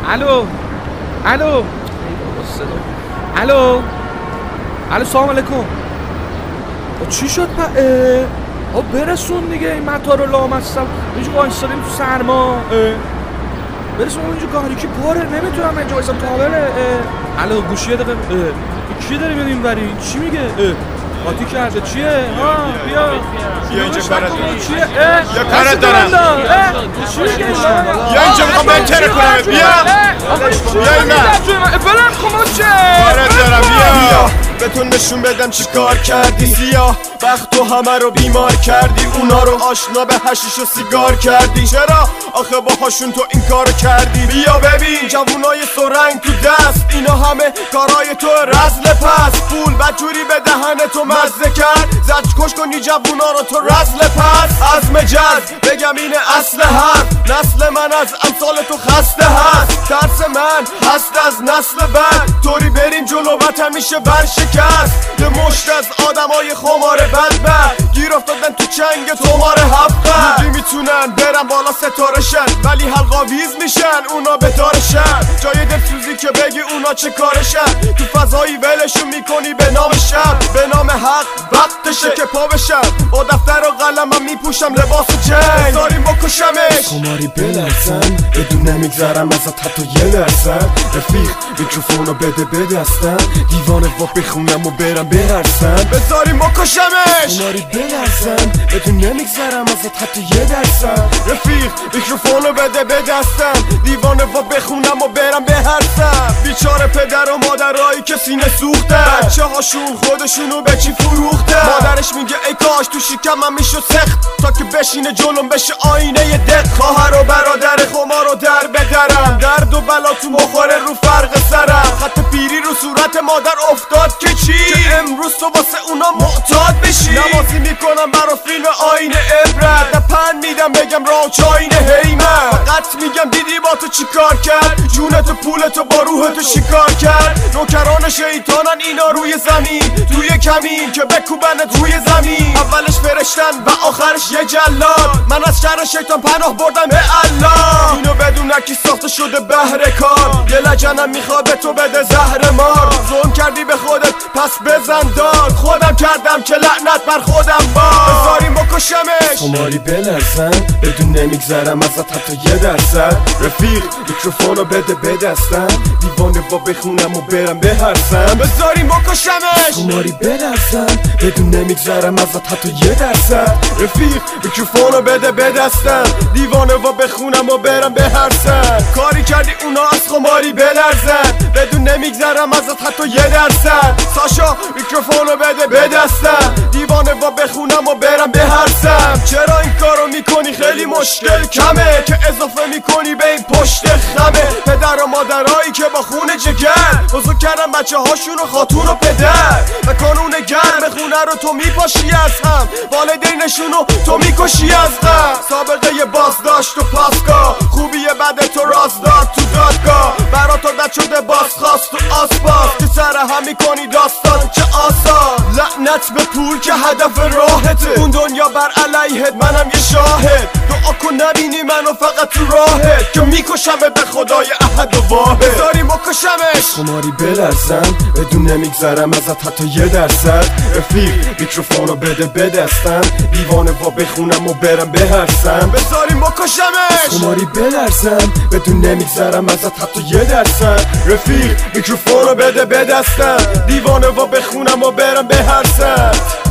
الو الو الو الو سلام علیکم. چی شد برسون دیگه این متا رو لامصب اینجا وایسادیم تو سرما. برسون اونجا گاریکی پره نمیتونم اینجا وایسم تابله. الو گوشیه دقیقه کی داری بدیم بری چی میگه؟ قاطی کرده چیه؟ بیا اینجا کارت دارم. چیه؟ یا کارت دارم. چی میگه؟ یا اینجا میخوام بنتره کنم. بیا بیا اینا بلم کماچه کارت دارم. بیا بهتون نشون بدم چی کار کردی. سیاه وقت تو همه رو بیمار کردی، اونا رو آشنا به حشیش و سیگار کردی. چرا آخه باهاشون تو این کارو کردی؟ بیا ببین جوونای سرنگ تو دست، اینا همه کارای تو رزل پس. پول بدجوری به دهن تو مزه کرد، زج کش کنی جوونا رو تو رزل پس. از مجز بگم اینه اصل حرف، نسل من از امثال تو خسته هست. ترس من هست از نسل بعد، طوری بریم جلو وطن میشه برشکست. یه مشت از آدمای خمار بدبخت گیر افتادن تو چنگ تومار هفت. میگی میتونن برن بالا ستارشن ولی حلقاویز میشن اونا بدارشن. جای دلسوزی که بگی اونا چه کارشن، تو فضایی ولشون میکنی به نام شب. به نام حق وقتشه که پا بشم، با دفتر و قلمم میپوشم لباس جنگ. بذاریم بکشمش خماری بلرزم بدون نمیگذرم ازت حتی یه درصد. رفیق میکروفونو بده بدستم، دیوانه و بخونم و برم برسم. بذاریم بکشمش خماری بلرزم بدون نمیگذرم ازت حتی یه درصد. رفیق میکروفونو بده بدستم، دیوانه و بخونم و برم بهرسم. بیچاره پدر و مادرایی که سینه سوختن، بچه هاشون خودشونو به چی فروختن. مادرش میگه ای کاش تو شکمم میشد سخت، تا که بشینه جلوم بشه آینه دق. خواهر و برادر خمار و در بدرم، درد و بلا تو مخوره رو فرق سرم. خط پیری رو صورت مادر افتاد که چی؟ که امروز تو واسه اونا معتاد بشی. نمازی میکنم برا فیلم آینه عبرت، نه پن میدم بگم راه چاینه هیمن. فقط میگم دیدی با تو چی کار کرد، جونت و پولتو با روحتو شکار کرد. نوکران شیطانن اینا روی زمین، توی کمین که بکوبنت روی زمین. اولش فرشتن و آخرش یه جلاد، من از شر شیطان پناه بردم به الله. اینو بدون کی ساخته شده بهر کار، یه لجنم میخواد به تو بده زهر مار. ظلم کردی به خودت پس بزن داد، خودم کردم که لعنت بر خودم باد. بذاریم بکشمش خماری بلرزم بدون نمیگذرم ازت حتی یه درصد. رفیق میکروفونو بده بدستم، دیوانه با بخونم و برم بهرسم. بذاریم بکشمش خماری بلرزم بدون نمیگذرم ازت حتی یه درصد. رفیق میکروفونو بده بدستم، دیوانه و بخونم و برم بهرسم. کاری کردی اونا از خماری بلرزن، بدون نمیگذرم ازت حتی یه درصد. ساشا میکروفونو بده بدستم، دیوانه و بخونم و برم بهرسم. چرا این کارو میکنی؟ خیلی مشکل کمه که اضافه میکنی به این پشت خمه. پدر و مادرایی که با خون جگر بزرگ کردن بچه هاشون و خاتون و پدر، و کانون گرم خونه رو تو میپاشی از هم، والدینشونو تو میکشی از غم. سابقه بازداشت و پاسگاه، خوبی بد تو راست داد تو دادگاه. برا تو رد شده باز خواست تو آسپاس، که سر هم میکنی داستان چه آسان. لعنت به پول که هدف راهته، اون دنیا بر علیهت منم یه شاهد. دعا کن نبینی منو فقط تو راهت، که میکشم به خدای احد و واحد. بذاریم بکشمش خماری بلرزم بدون نمیگذرم ازت حتی یه درصد. رفیق میکروفونو بده بدستم، دیوانه و بخونم و برم بهرسم. بذاریم بکشمش خماری بلرزم بدون نمیگذرم ازت حتی یه درصد. رفیق میکروفونو بده بدستم، دیوانه و بخونم و برم بهرسم.